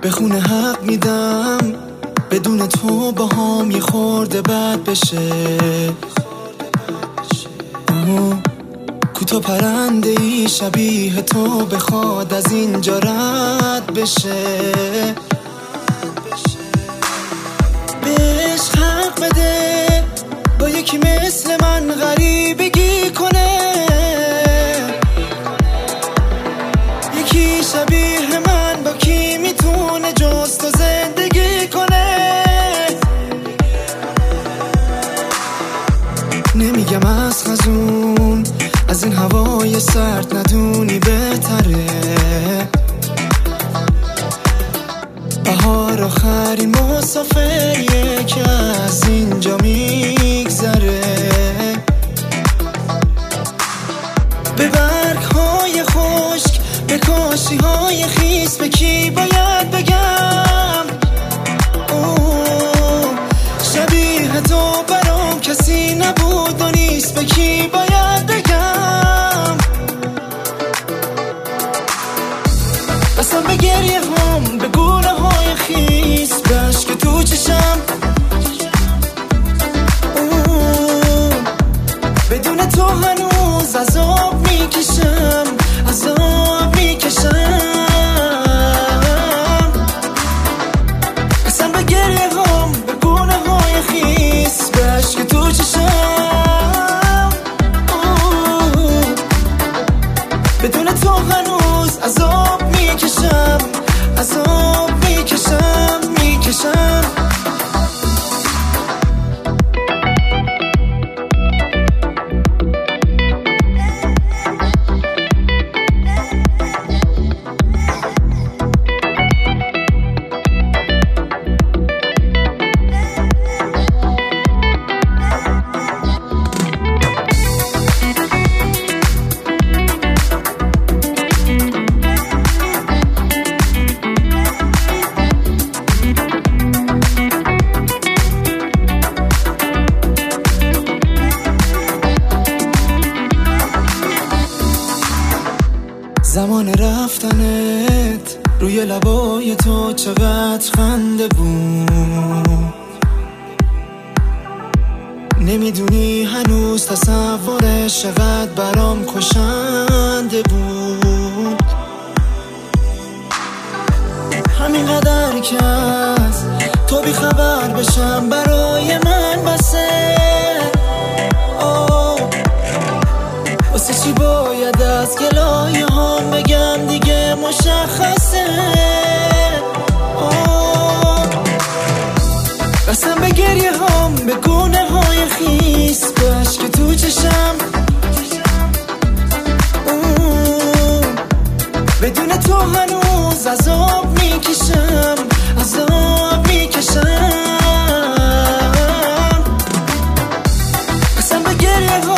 به خونه حق میدم بدون تو با هم یه خورده بد بشه. کوتاه پرنده ای شبیه تو بخواد از اینجا رد بشه. بهش حق بده با یکی مثل من غریبگی کنه، یکی شبیه من با کی میتونه جز تو زندگی کنه. نمیگم از خزون از این هوای سرد ندونی بهتره، بهار آخرین مسافریه که از اینجا میگذره. به برگ‌های خشک به کاشی‌های خیس به کی باید بگم شبیه تو برام کسی نبود و نیست، به کی باید بگم قسم به گریه هم به گونه های خیس به عشق تو چشم بدون تو هنوز عذاب میکشم، عذاب میکشم. قسم به گریه هم به گونه های خیس به عشق تو چشم بدون تو هنوز عذاب میکشم، عذاب میکشم میکشم. زمان رفتنت روی لبای تو چقدر خنده بود، نمیدونی هنوز تصورش چقدر برام کشنده بود. همینقدر که از تو بیخبر بشم برای من بسه. واسه چی باید از گلایه هم بگم دیگه مشخصه. قسم به گریه هم به گونه های خیس به عشق تو چشم بدون تو هنوز عذاب میکشم، عذاب میکشم. قسم به گریه